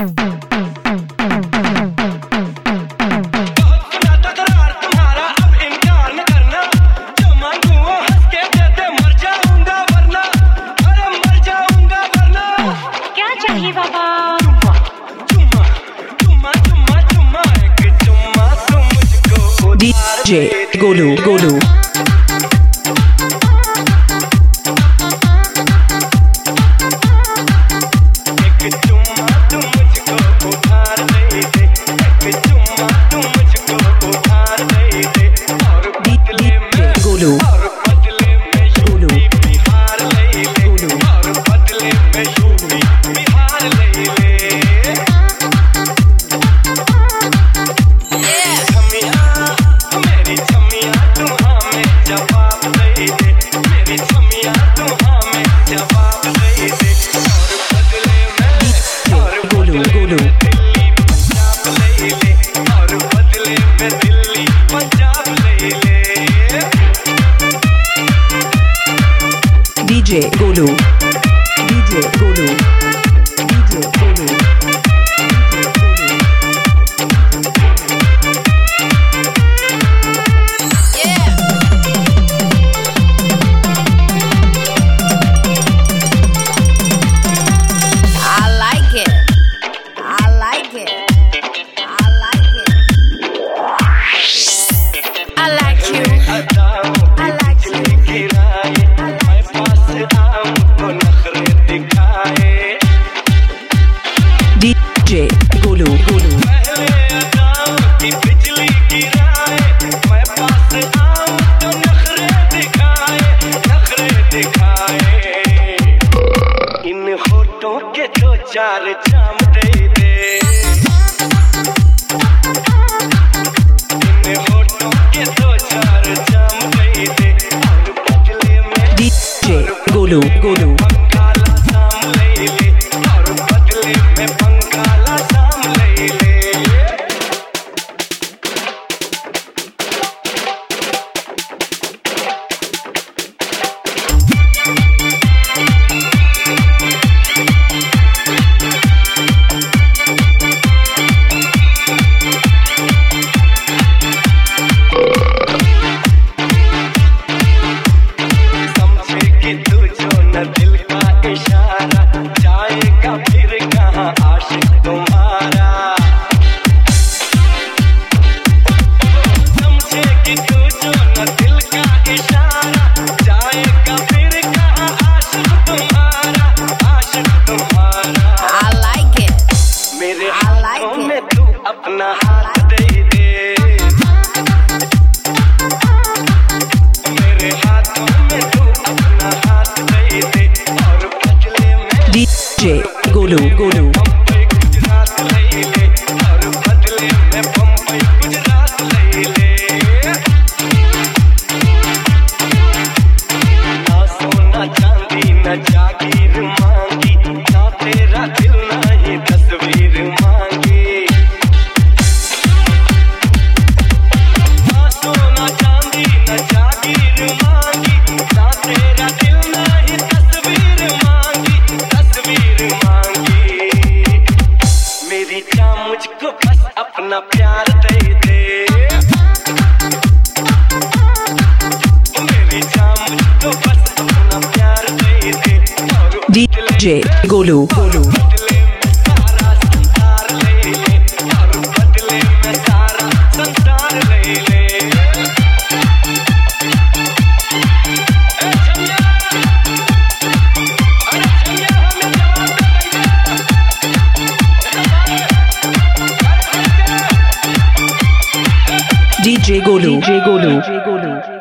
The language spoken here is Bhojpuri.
DJ Golu Golu DJ Golu DJ Golu DJ Golu DJ Golu Golu बिजली गिराए मैं पास आऊं तो नखरे दिखाए इन होठों के दो चार जाम दे दे इन होठों के दो चार जाम दे दे और बदले में DJ Golu Golu दिल का इशारा जाएगा फिर कहाँ आशिक तुम्हारा समझे कि तू जो न दिल का इशारा जाएगा फिर कहाँ आशिक तुम्हारा I like it मेरे हाथों में तू अपना हाथ दे दे मेरे हाथों में तू अपना हाथ दे दे DJ Golu Golu गुजरात ले ले और बदले में बम्बई गुजरात ले ले ना सोना चांदी न जागीर मांगी ना तेरा दिल ना ही तस्वीर मांगी ना सोना चांदी न जागीर मांगी ना तेरा दिल ना ही तस्वीर मांगी मेरी जान मुझको बस अपना प्यार दे दे मेरी जान मुझको बस अपना प्यार दे दे DJ Golu Golu बदले में सारा संसार ले ले और बदले में सारा संसार ले ले DJ Golu DJ Golu